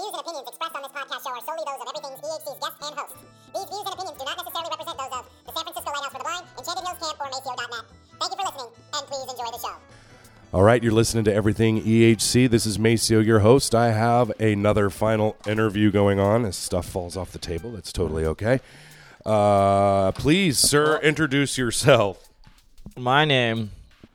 views and opinions expressed on this podcast show are solely those of Everything's EHC's guests and hosts. These views and opinions do not necessarily represent those of the San Francisco Lighthouse for the Blind, Enchanted Hills Camp, or Maceo.net. Thank you for listening, and please enjoy the show. All right, you're listening to Everything EHC. This is Maceo, your host. I have another final interview going on as stuff falls off the table. That's totally okay. Please, sir, introduce yourself. My name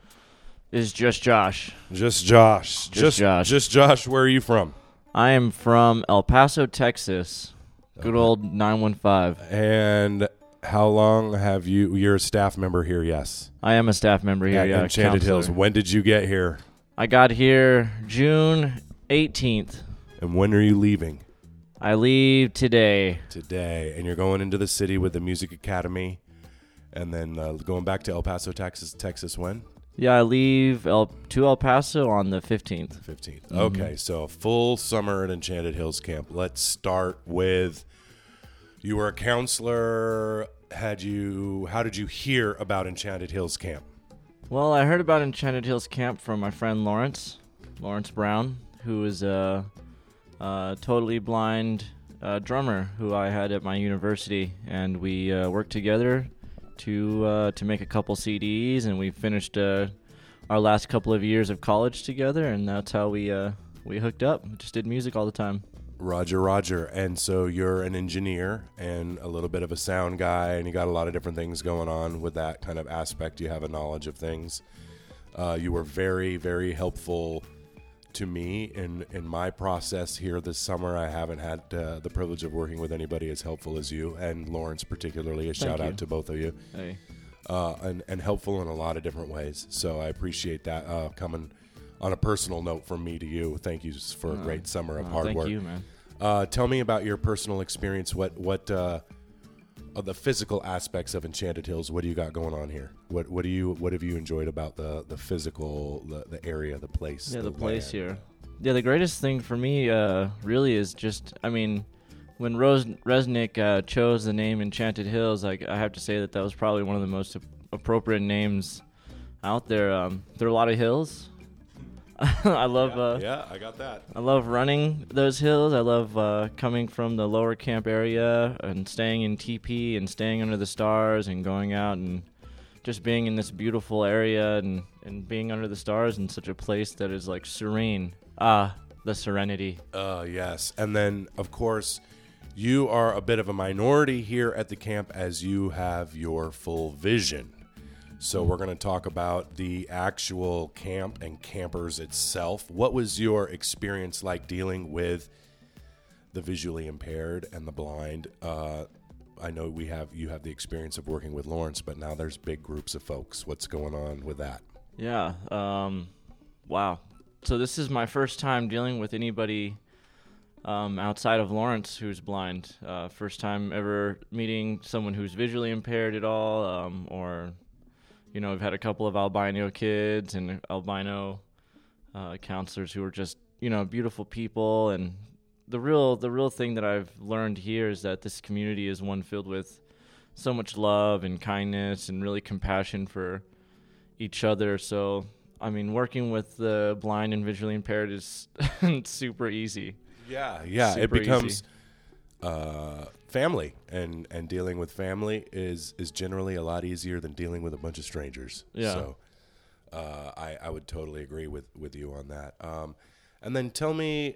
is Just Josh. Just Josh. Josh. Just Josh, where are you from? I am from El Paso, Texas. Good old 915. And how long have you're a staff member here, yes? I am a staff member here, At Enchanted counselor. Hills. When did you get here? I got here June 18th. And when are you leaving? I leave today. Today. And you're going into the city with the Music Academy. And then going back to El Paso, Texas when? Yeah, I leave to El Paso on the 15th. 15th. Mm-hmm. Okay, so a full summer at Enchanted Hills Camp. Let's start with, you were a counselor. How did you hear about Enchanted Hills Camp? Well, I heard about Enchanted Hills Camp from my friend Lawrence Brown, who is a totally blind drummer who I had at my university, and we worked together to make a couple CDs, and we finished our last couple of years of college together, and that's how we hooked up. We just did music all the time. Roger. And so you're an engineer and a little bit of a sound guy, and you got a lot of different things going on with that kind of aspect. You have a knowledge of things. You were very, very helpful to me in my process here this summer. I haven't had the privilege of working with anybody as helpful as you, and Lawrence particularly. Shout out to both of you. Hey. And helpful in a lot of different ways. So I appreciate that coming on a personal note from me to you. Thank you for a great summer of hard work. Thank you, man. Tell me about your personal experience. What of the physical aspects of Enchanted Hills? What do you got going on here? What have you enjoyed about the physical, the area, the place? Yeah, the place here. Yeah, the greatest thing for me really is just, I mean, when Resnick chose the name Enchanted Hills, I have to say that was probably one of the most appropriate names out there. There are a lot of hills. I love. Yeah, I got that. I love running those hills. I love coming from the lower camp area and staying in TP and staying under the stars and going out and just being in this beautiful area and being under the stars in such a place that is like serene. The serenity. Yes. And then, of course, you are a bit of a minority here at the camp as you have your full vision. So we're going to talk about the actual camp and campers itself. What was your experience like dealing with the visually impaired and the blind? I know you have the experience of working with Lawrence, but now there's big groups of folks. What's going on with that? Yeah. Wow. So this is my first time dealing with anybody outside of Lawrence who's blind. First time ever meeting someone who's visually impaired at all, or... You know, we've had a couple of albino kids and albino counselors who are just, beautiful people. And the real thing that I've learned here is that this community is one filled with so much love and kindness and really compassion for each other. So, I mean, working with the blind and visually impaired is super easy. Yeah. Super It becomes... easy. Family and dealing with family is generally a lot easier than dealing with a bunch of strangers. Yeah. So I would totally agree with you on that. And then tell me,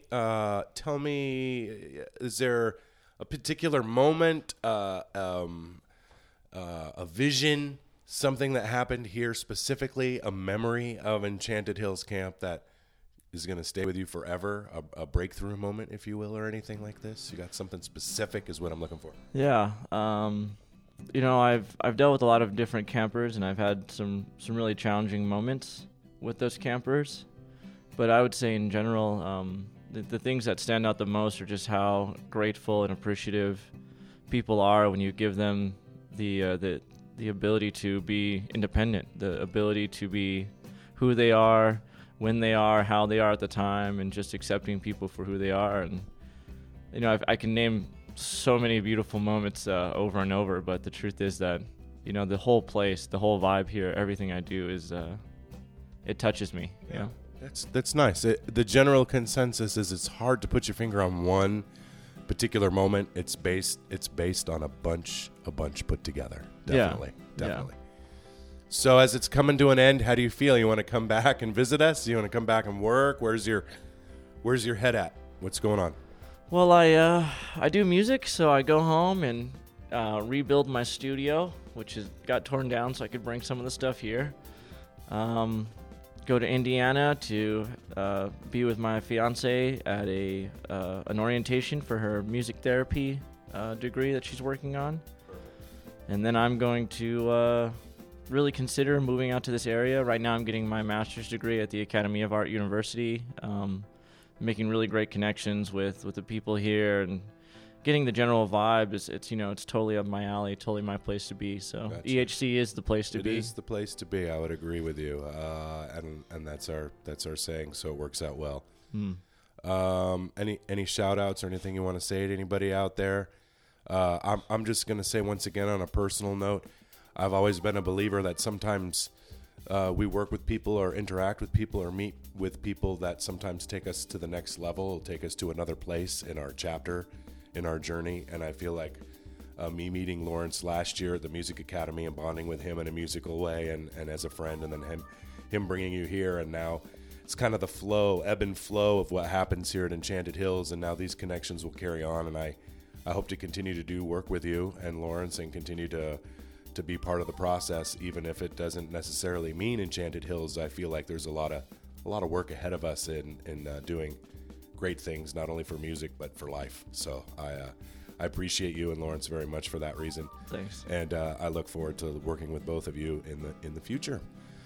is there a particular moment, a vision, something that happened here specifically, a memory of Enchanted Hills Camp that is going to stay with you forever, a breakthrough moment, if you will, or anything like this? You got something specific is what I'm looking for. Yeah. I've dealt with a lot of different campers, and I've had some really challenging moments with those campers. But I would say in general, the things that stand out the most are just how grateful and appreciative people are when you give them the ability to be independent, the ability to be who they are, when they are, how they are at the time, and just accepting people for who they are. And I can name so many beautiful moments over and over, but the truth is that the whole place, the whole vibe here, everything I do is it touches me. That's nice. The general consensus is it's hard to put your finger on one particular moment. It's based on a bunch put together. Definitely. Yeah. So as it's coming to an end, how do you feel? You want to come back and visit us? You want to come back and work? Where's your head at? What's going on? Well, I do music, so I go home and rebuild my studio, which got torn down, so I could bring some of the stuff here. Go to Indiana to be with my fiance at an orientation for her music therapy degree that she's working on. And then I'm going to really consider moving out to this area. Right now I'm getting my master's degree at the Academy of Art University, making really great connections with the people here, and getting the general vibe it's totally up my alley, totally my place to be. So Gotcha. EHC is the place to be. It is the place to be. I would agree with you, and that's our saying. So it works out well. Any shout outs or anything you want to say to anybody out there? I'm just going to say once again on a personal note, I've always been a believer that sometimes we work with people or interact with people or meet with people that sometimes take us to the next level, take us to another place in our chapter, in our journey. And I feel like me meeting Lawrence last year at the Music Academy and bonding with him in a musical way and as a friend, and then him bringing you here, and now it's kind of the ebb and flow of what happens here at Enchanted Hills, and now these connections will carry on, and I hope to continue to do work with you and Lawrence and continue to be part of the process, even if it doesn't necessarily mean Enchanted Hills. I feel like there's a lot of work ahead of us in doing great things, not only for music but for life. So I appreciate you and Lawrence very much for that reason. Thanks. And I look forward to working with both of you in the future.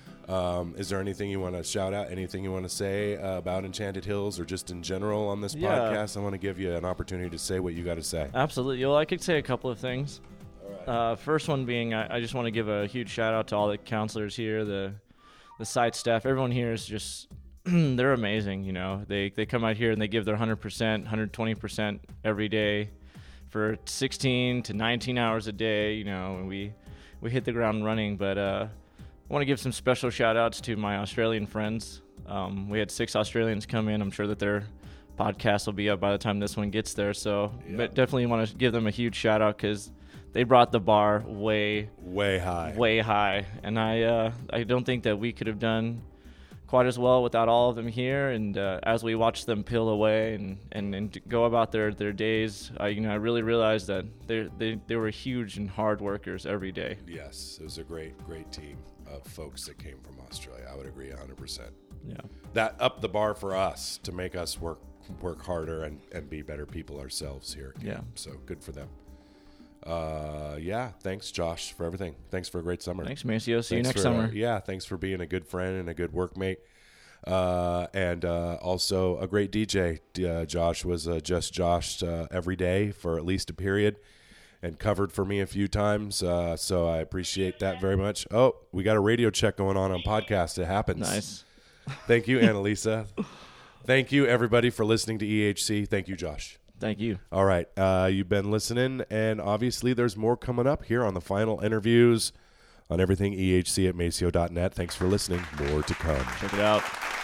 Is there anything you want to shout out? Anything you want to say about Enchanted Hills or just in general on this podcast? I want to give you an opportunity to say what you got to say. Absolutely. Well, I could say a couple of things. First one being, I just want to give a huge shout out to all the counselors here, the site staff. Everyone here is just, they're amazing. They come out here and they give their 100%, 120% every day for 16 to 19 hours a day, and we hit the ground running. But I want to give some special shout outs to my Australian friends. We had 6 Australians come in. I'm sure that their podcast will be up by the time this one gets there. So but definitely want to give them a huge shout out, because they brought the bar way high. And I don't think that we could have done quite as well without all of them here. And as we watched them peel away and go about their days, I really realized that they were huge and hard workers every day. Yes, it was a great team of folks that came from Australia. I would agree 100%. Yeah. That upped the bar for us to make us work harder and be better people ourselves here. Yeah. So good for them. Thanks, Josh, for everything. Thanks for a great summer. Thanks, Maceo. See you next summer. Thanks for being a good friend and a good workmate. And also a great DJ. Josh was just Josh every day for at least a period and covered for me a few times. So I appreciate that very much. Oh, we got a radio check going on podcast. It happens. Nice. Thank you, Annalisa. Thank you, everybody, for listening to EHC. Thank you, Josh. Thank you. All right. You've been listening, and obviously there's more coming up here on the final interviews on everything EHC at Maceo.net. Thanks for listening. More to come. Check it out.